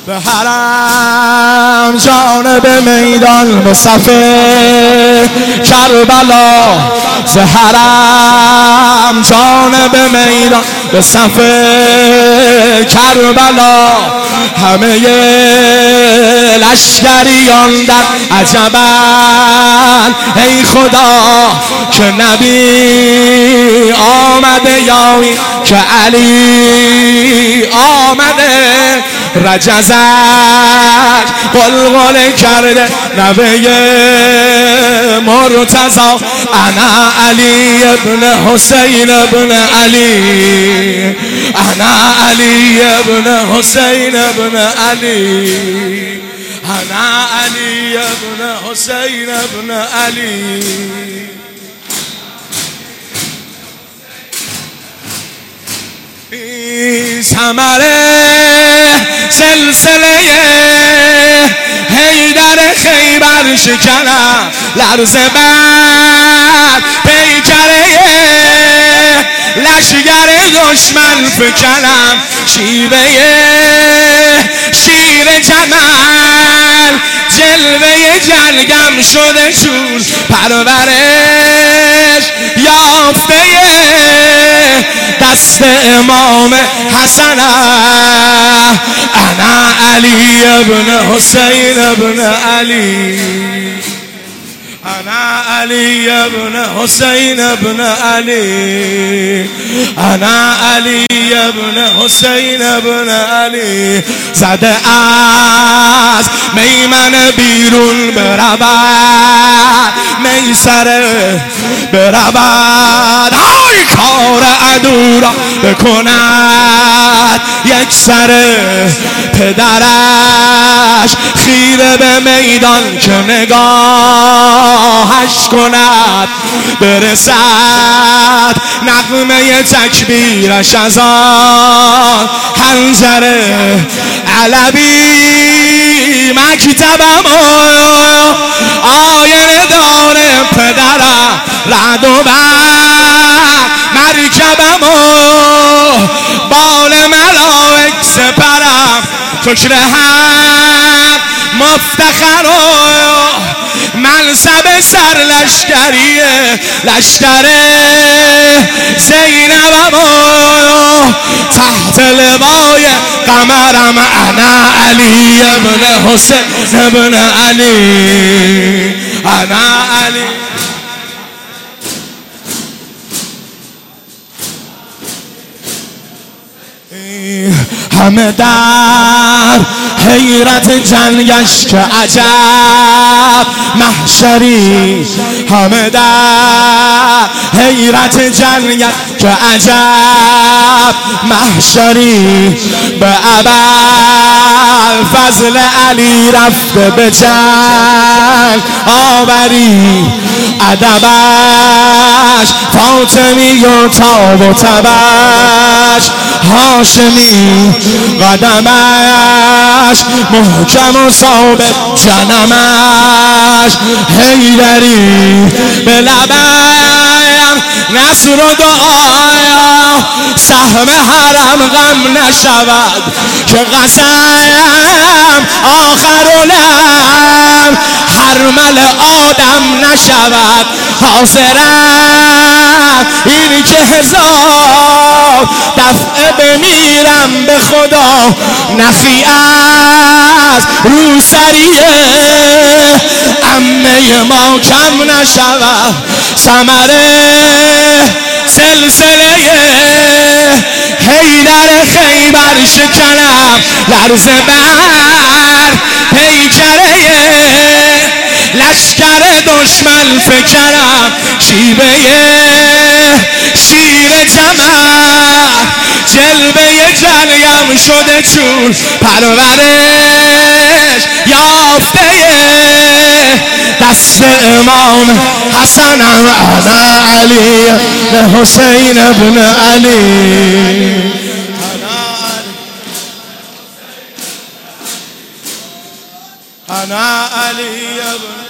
به حرم جانب میدان به صف کربلا، ز حرم جانب میدان به صف کربلا، همه لشکریان در عجبن ای خدا که نبی آمده یایی که علی آمده، رجزک قلقل کرده نبی مرتضا، انا علی ابن حسین ابن علی، انا علی ابن حسین ابن علی، انا علی ابن حسین ابن علی. ثمر سلسله حیدر خیبر شکنم، لرز بر پیکره لشگر دشمن فکنم، شیوه شیر جمل جلوه جلگم شده چون پرورش یافته دست امام حسن، انا علی ابن حسین ابن علی، انا علی ابن حسین ابن علی، انا علی ابن حسین ابن علی. زده از میمن بیرون برود، میسره برود، های کار عدو را بکند یک سر، پدرش خیره به میدان که نگاهش کند، برسد نغمه تکبیرش از آن حنجره، علوی مکتبم آینه داره پدرم، رعد و برق مرکبم بال ملائک سپرم، فکر حق مفتخر منصب سر لشکری لشکر زینبم تحت لوای قمرم، انا علی ابن حسین ابن علی، انا علی. همه در حیرت جنگش که عجب محشری، همه در حیرت جنگش که عجب محشری، به ابوالفضل علی رفته به جنگ آوری، ادبش فاطمی و تاب و تبش هاشمی، قدمش محکم و ثابت جنمش حیدری، به لبم نصر و دعایا سهم حرم غم نشود، که قسم آخر و لم حرمل آدم نشود، حاضرم این که هزار دفعه بمیرم به خدا، نخی از روسریه عمه ما کم نشود، ثمر سلسله حیدر خیبر شکنم، لرز بر پیکره لشکر دشمن فکرم، شیوه شیر جمل جلوه جلیم شده چون پرورش یافته دست امام حسنم، انا علی حسین ابن علی، انا علی ابن